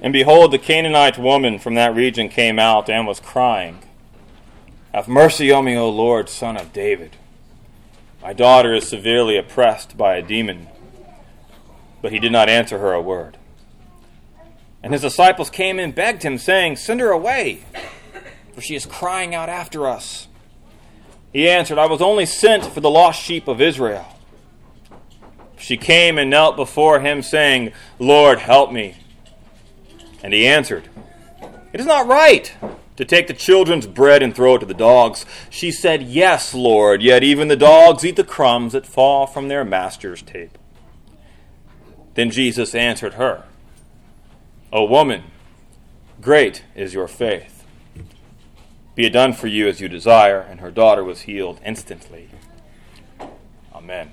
And behold, the Canaanite woman from that region came out and was crying, "Have mercy on me, O Lord, Son of David. My daughter is severely oppressed by a demon." But he did not answer her a word. And his disciples came and begged him, saying, "Send her away, for she is crying out after us." He answered, "I was only sent for the lost sheep of Israel." She came and knelt before him, saying, "Lord, help me." And he answered, "It is not right to take the children's bread and throw it to the dogs." She said, "Yes, Lord, yet even the dogs eat the crumbs that fall from their master's table." Then Jesus answered her, "O woman, great is your faith. Be it done for you as you desire." And her daughter was healed instantly. Amen.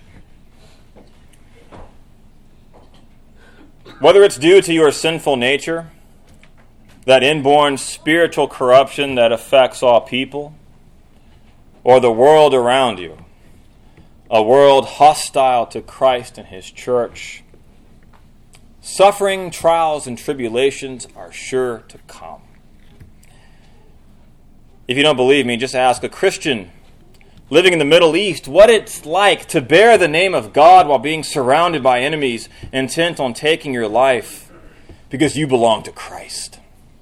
Whether it's due to your sinful nature, that inborn spiritual corruption that affects all people, or the world around you, a world hostile to Christ and His church, suffering, trials, and tribulations are sure to come. If you don't believe me, just ask a Christian living in the Middle East what it's like to bear the name of God while being surrounded by enemies intent on taking your life because you belong to Christ.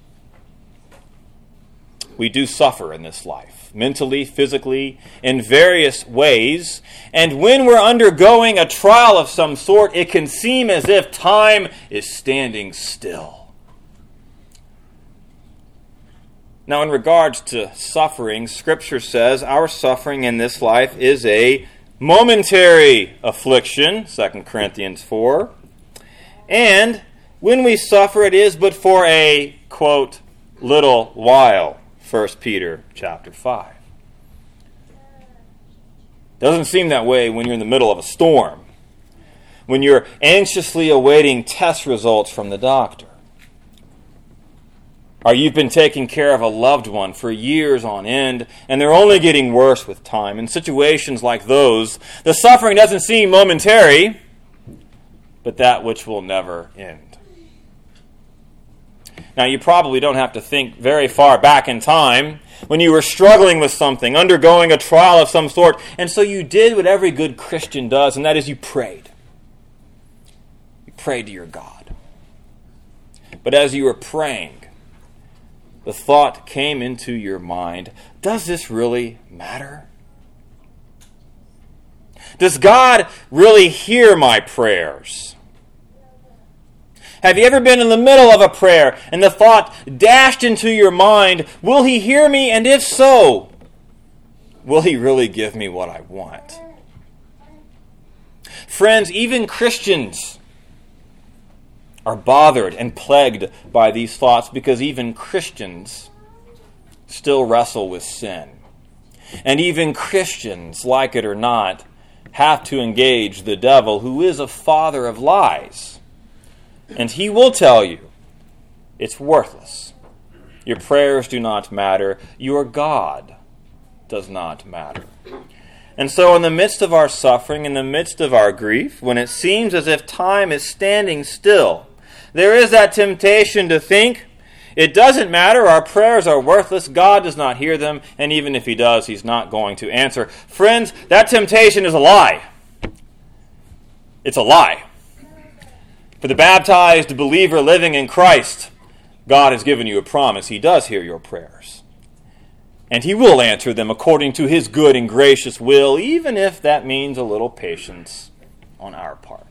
We do suffer in this life, mentally, physically, in various ways. And when we're undergoing a trial of some sort, it can seem as if time is standing still. Now, in regards to suffering, Scripture says our suffering in this life is a momentary affliction, 2 Corinthians 4. And when we suffer, it is but for a, quote, little while, 1 Peter chapter 5. Doesn't seem that way when you're in the middle of a storm, when you're anxiously awaiting test results from the doctor, or you've been taking care of a loved one for years on end, and they're only getting worse with time. In situations like those, the suffering doesn't seem momentary, but that which will never end. Now, you probably don't have to think very far back in time when you were struggling with something, undergoing a trial of some sort, and so you did what every good Christian does, and that is you prayed. You prayed to your God. But as you were praying, the thought came into your mind, does this really matter? Does God really hear my prayers? Have you ever been in the middle of a prayer and the thought dashed into your mind, will He hear me? And if so, will He really give me what I want? Friends, even Christians are bothered and plagued by these thoughts because even Christians still wrestle with sin. And even Christians, like it or not, have to engage the devil, who is a father of lies. And he will tell you it's worthless. Your prayers do not matter. Your God does not matter. And so in the midst of our suffering, in the midst of our grief, when it seems as if time is standing still, there is that temptation to think, it doesn't matter, our prayers are worthless, God does not hear them, and even if He does, He's not going to answer. Friends, that temptation is a lie. It's a lie. For the baptized believer living in Christ, God has given you a promise. He does hear your prayers. And He will answer them according to His good and gracious will, even if that means a little patience on our part.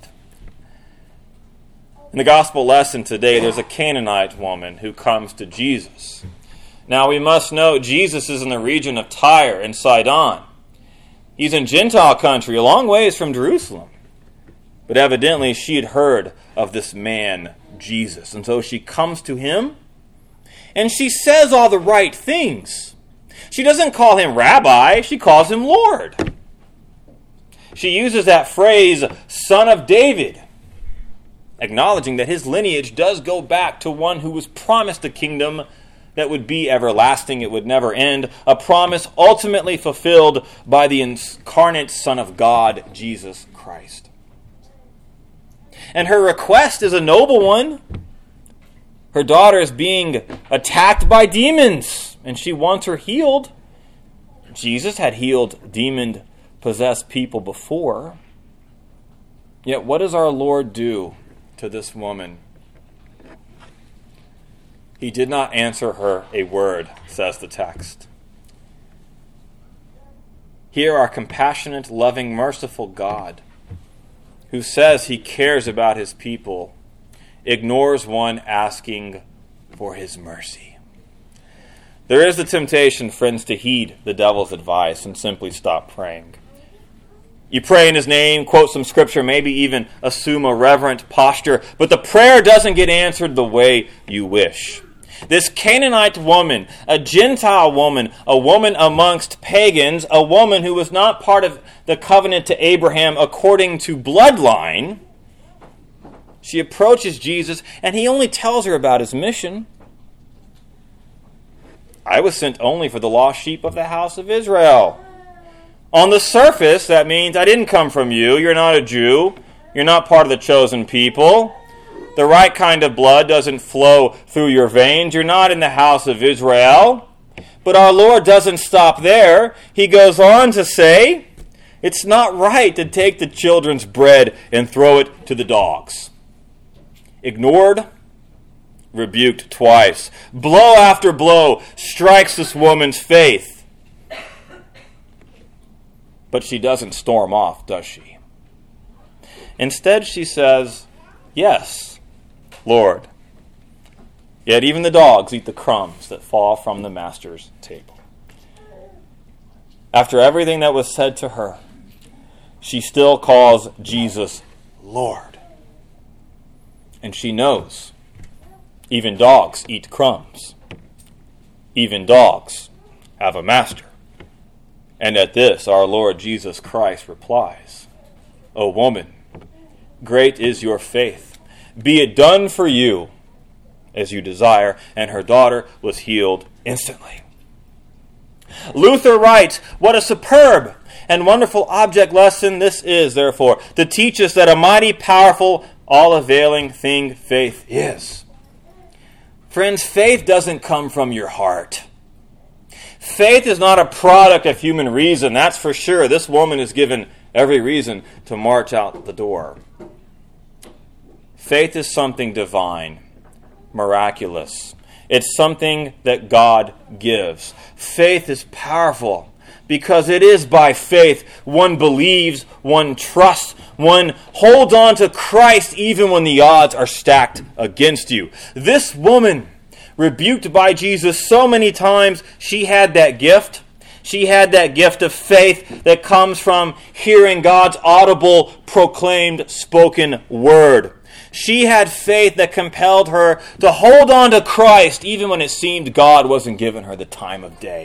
In the gospel lesson today, there's a Canaanite woman who comes to Jesus. Now we must know Jesus is in the region of Tyre and Sidon. He's in Gentile country, a long ways from Jerusalem. But evidently she had heard of this man, Jesus. And so she comes to Him, and she says all the right things. She doesn't call Him Rabbi, she calls Him Lord. She uses that phrase, Son of David, acknowledging that His lineage does go back to one who was promised a kingdom that would be everlasting, it would never end, a promise ultimately fulfilled by the incarnate Son of God, Jesus Christ. And her request is a noble one. Her daughter is being attacked by demons, and she wants her healed. Jesus had healed demon-possessed people before. Yet what does our Lord do to this woman? He did not answer her a word, says the text. Here our compassionate, loving, merciful God, who says he cares about his people, ignores one asking for his mercy. There is the temptation, friends, to heed the devil's advice and simply stop praying. You pray in his name, quote some scripture, maybe even assume a reverent posture, but the prayer doesn't get answered the way you wish. This Canaanite woman, a Gentile woman, a woman amongst pagans, a woman who was not part of the covenant to Abraham according to bloodline, she approaches Jesus and he only tells her about his mission. I was sent only for the lost sheep of the house of Israel. On the surface, that means I didn't come from you. You're not a Jew. You're not part of the chosen people. The right kind of blood doesn't flow through your veins. You're not in the house of Israel. But our Lord doesn't stop there. He goes on to say, it's not right to take the children's bread and throw it to the dogs. Ignored, rebuked twice. Blow after blow strikes this woman's faith. But she doesn't storm off, does she? Instead, she says, yes, Lord. Yet even the dogs eat the crumbs that fall from the master's table. After everything that was said to her, she still calls Jesus Lord. And she knows even dogs eat crumbs. Even dogs have a master. And at this, our Lord Jesus Christ replies, O woman, great is your faith. Be it done for you as you desire. And her daughter was healed instantly. Luther writes, what a superb and wonderful object lesson this is, therefore, to teach us that a mighty, powerful, all-availing thing faith is. Friends, faith doesn't come from your heart. Faith is not a product of human reason, that's for sure. This woman is given every reason to march out the door. Faith is something divine, miraculous. It's something that God gives. Faith is powerful because it is by faith one believes, one trusts, one holds on to Christ even when the odds are stacked against you. This woman, rebuked by Jesus so many times, she had that gift. She had that gift of faith that comes from hearing God's audible, proclaimed, spoken word. She had faith that compelled her to hold on to Christ even when it seemed God wasn't giving her the time of day.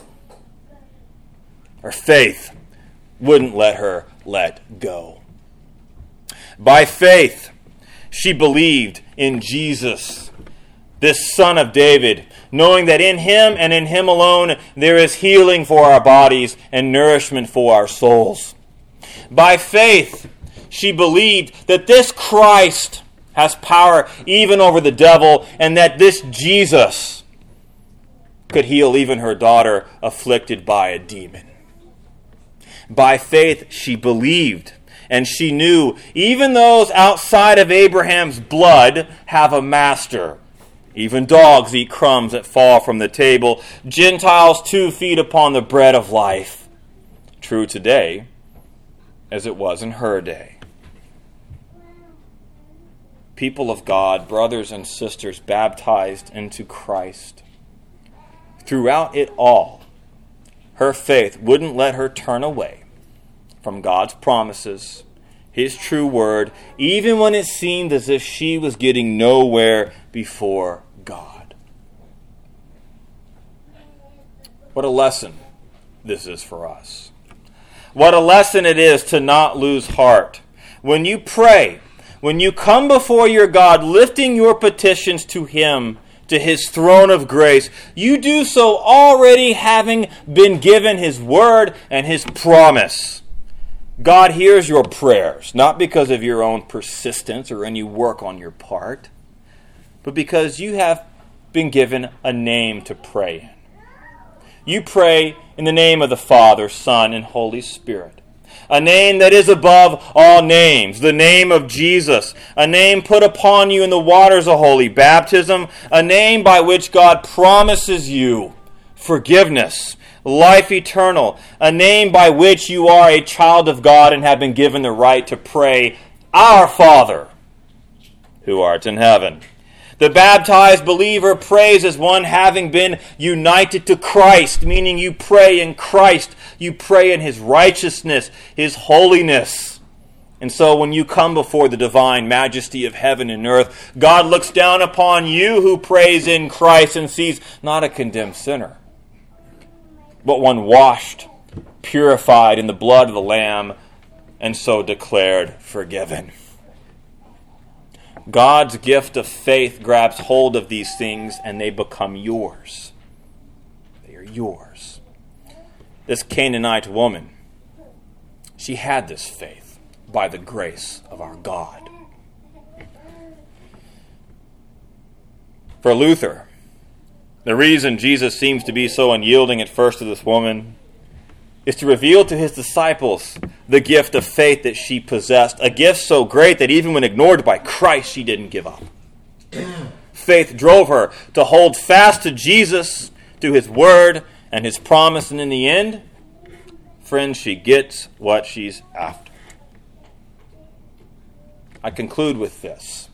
Her faith wouldn't let her let go. By faith, she believed in Jesus, this Son of David, knowing that in him and in him alone there is healing for our bodies and nourishment for our souls. By faith, she believed that this Christ has power even over the devil and that this Jesus could heal even her daughter afflicted by a demon. By faith, she believed, and she knew even those outside of Abraham's blood have a master. Even dogs eat crumbs that fall from the table. Gentiles too feed upon the bread of life. True today, as it was in her day. People of God, brothers and sisters baptized into Christ. Throughout it all, her faith wouldn't let her turn away from God's promises, His true word, even when it seemed as if she was getting nowhere before God. What a lesson this is for us. What a lesson it is to not lose heart. When you pray, when you come before your God, lifting your petitions to Him, to His throne of grace, you do so already having been given His word and His promise. God hears your prayers, not because of your own persistence or any work on your part, but because you have been given a name to pray in. You pray in the name of the Father, Son, and Holy Spirit. A name that is above all names, the name of Jesus, a name put upon you in the waters of holy baptism, a name by which God promises you forgiveness, life eternal, a name by which you are a child of God and have been given the right to pray, Our Father, who art in heaven. The baptized believer prays as one having been united to Christ, meaning you pray in Christ. You pray in His righteousness, His holiness. And so when you come before the divine majesty of heaven and earth, God looks down upon you who prays in Christ and sees not a condemned sinner, but one washed, purified in the blood of the Lamb, and so declared forgiven. God's gift of faith grabs hold of these things and they become yours. They are yours. This Canaanite woman, she had this faith by the grace of our God. For Luther, the reason Jesus seems to be so unyielding at first to this woman is to reveal to his disciples the gift of faith that she possessed, a gift so great that even when ignored by Christ, she didn't give up. Faith drove her to hold fast to Jesus, to His word and His promise, and in the end, friends, she gets what she's after. I conclude with this.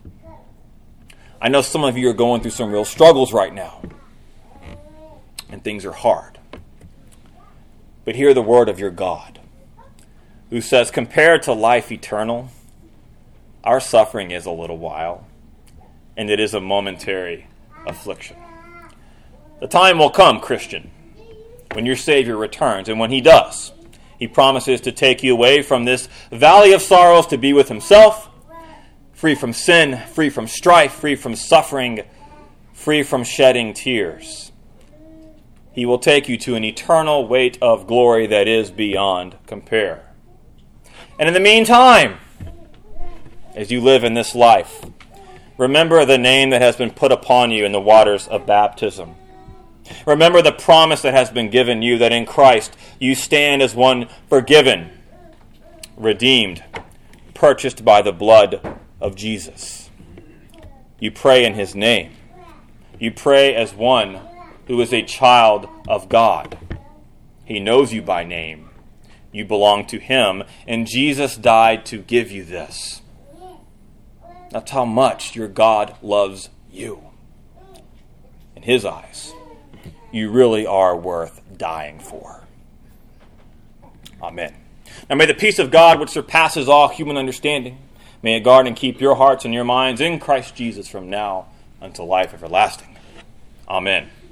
I know some of you are going through some real struggles right now, and things are hard. But hear the word of your God, who says, compared to life eternal, our suffering is a little while, and it is a momentary affliction. The time will come, Christian, when your Savior returns, and when He does, He promises to take you away from this valley of sorrows to be with Himself, free from sin, free from strife, free from suffering, free from shedding tears. He will take you to an eternal weight of glory that is beyond compare. And in the meantime, as you live in this life, remember the name that has been put upon you in the waters of baptism. Remember the promise that has been given you that in Christ you stand as one forgiven, redeemed, purchased by the blood of Jesus. You pray in His name. You pray as one who is a child of God. He knows you by name. You belong to Him, and Jesus died to give you this. That's how much your God loves you. In His eyes, you really are worth dying for. Amen. Now may the peace of God, which surpasses all human understanding, may it guard and keep your hearts and your minds in Christ Jesus from now until life everlasting. Amen.